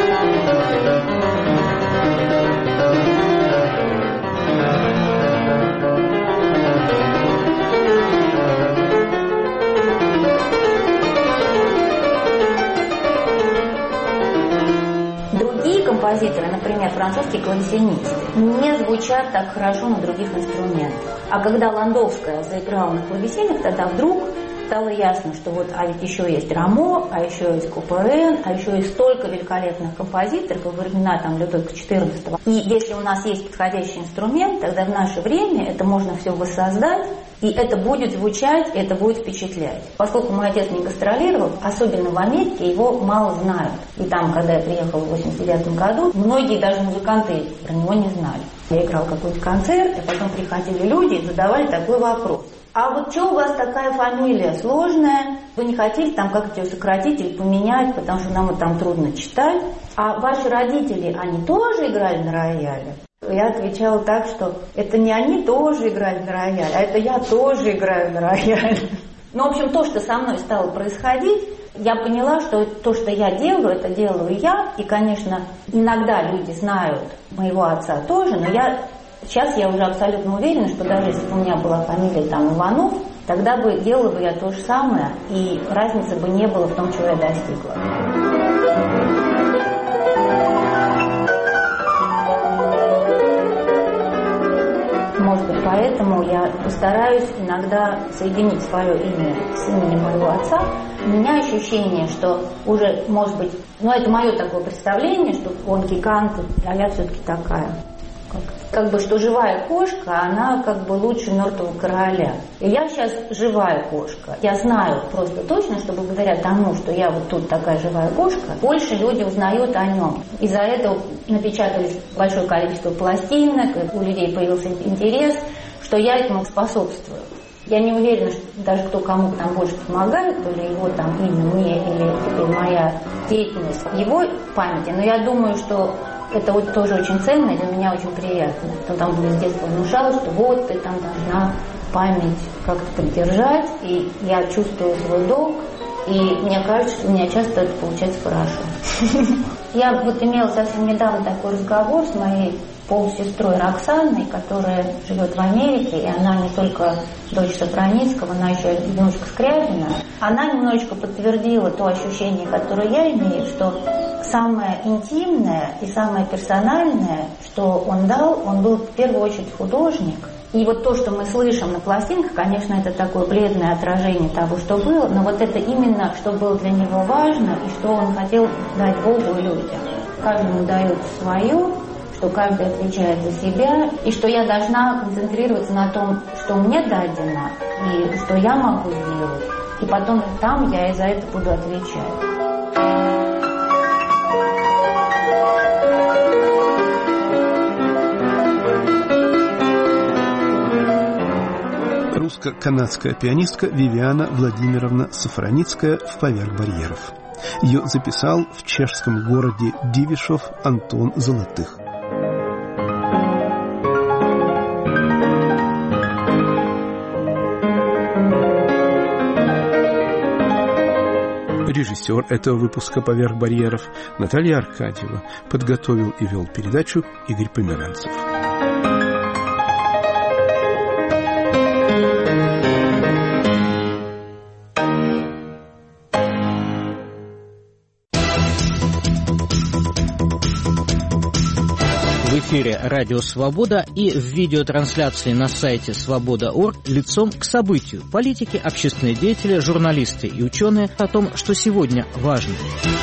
Композиторы, например, французские клавесинисты, не звучат так хорошо на других инструментах. А когда Ландовская заиграла на клавесинах, тогда вдруг стало ясно, что вот, а ведь еще есть Рамо, а еще есть Куперен, а еще есть столько великолепных композиторов во времена там Людовика четырнадцатого. И если у нас есть подходящий инструмент, тогда в наше время это можно все воссоздать, и это будет звучать, и это будет впечатлять. Поскольку мой отец не гастролировал, особенно в Америке, его мало знают. И там, когда я приехала в восемьдесят девятом году, многие даже музыканты про него не знали. Я играла какой-то концерт, а потом приходили люди и задавали такой вопрос. А вот что у вас такая фамилия сложная? Вы не хотели там как-то ее сократить или поменять, потому что нам вот там трудно читать? А ваши родители, они тоже играли на рояле? Я отвечала так, что это не они тоже играли на рояле, а это я тоже играю на рояле. Ну, в общем, то, что со мной стало происходить, я поняла, что то, что я делаю, это делаю я. И, конечно, иногда люди знают моего отца тоже, но я сейчас я уже абсолютно уверена, что даже если бы у меня была фамилия там Иванов, тогда бы делала бы я то же самое, и разницы бы не было в том, чего я достигла. Может быть, поэтому я постараюсь иногда соединить свое имя с именем моего отца. У меня ощущение, что уже, может быть, ну это мое такое представление, что он гигант, а я все-таки такая. Как, как бы, что живая кошка, она как бы лучше мертвого короля. И я сейчас живая кошка. Я знаю просто точно, что благодаря тому, что я вот тут такая живая кошка, больше люди узнают о нем. Из-за этого напечатались большое количество пластинок, у людей появился интерес, что я этому способствую. Я не уверена, что даже кто кому там больше помогает, то ли его там имя мне, или теперь моя деятельность в его памяти, но я думаю, что это вот тоже очень ценно и для меня очень приятно. Кто там с детства внушал, что вот ты там должна память как-то поддержать, и я чувствую свой долг, и мне кажется, что у меня часто это получается хорошо. Я вот имела совсем недавно такой разговор с моей полусестрой Роксаной, которая живет в Америке, и она не только дочь Сафроницкого, она еще и внучка Скрябина. Она немножечко подтвердила то ощущение, которое я имею, что самое интимное и самое персональное, что он дал, он был в первую очередь художник. И вот то, что мы слышим на пластинках, конечно, это такое бледное отражение того, что было, но вот это именно, что было для него важно и что он хотел дать Богу и людям. Каждому дает свое, что каждый отвечает за себя, и что я должна концентрироваться на том, что мне дадено, и что я могу сделать. И потом там я и за это буду отвечать. Русско-канадская пианистка Вивиана Владимировна Сафроницкая в «Поверх барьеров». Ее записал в чешском городе Дивишов Антон Золотых. Режиссер этого выпуска «Поверх барьеров» Наталья Аркадьева. Подготовил и вел передачу Игорь Померанцев. В эфире «Радио Свобода» и в видеотрансляции на сайте свобода точка орг лицом к событию. Политики, общественные деятели, журналисты и ученые о том, что сегодня важно.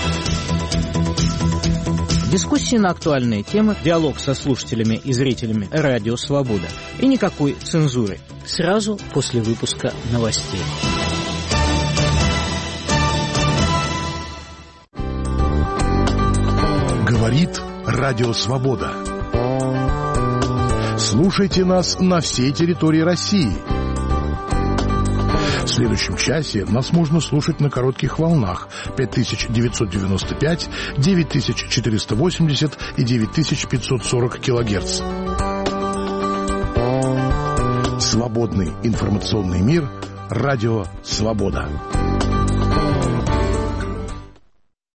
Дискуссии на актуальные темы, диалог со слушателями и зрителями «Радио Свобода». И никакой цензуры. Сразу после выпуска новостей. Говорит Радио Свобода. Слушайте нас на всей территории России. В следующем часе нас можно слушать на коротких волнах пять тысяч девятьсот девяносто пять, девять тысяч четыреста восемьдесят и девять тысяч пятьсот сорок килогерц. Свободный информационный мир. Радио Свобода.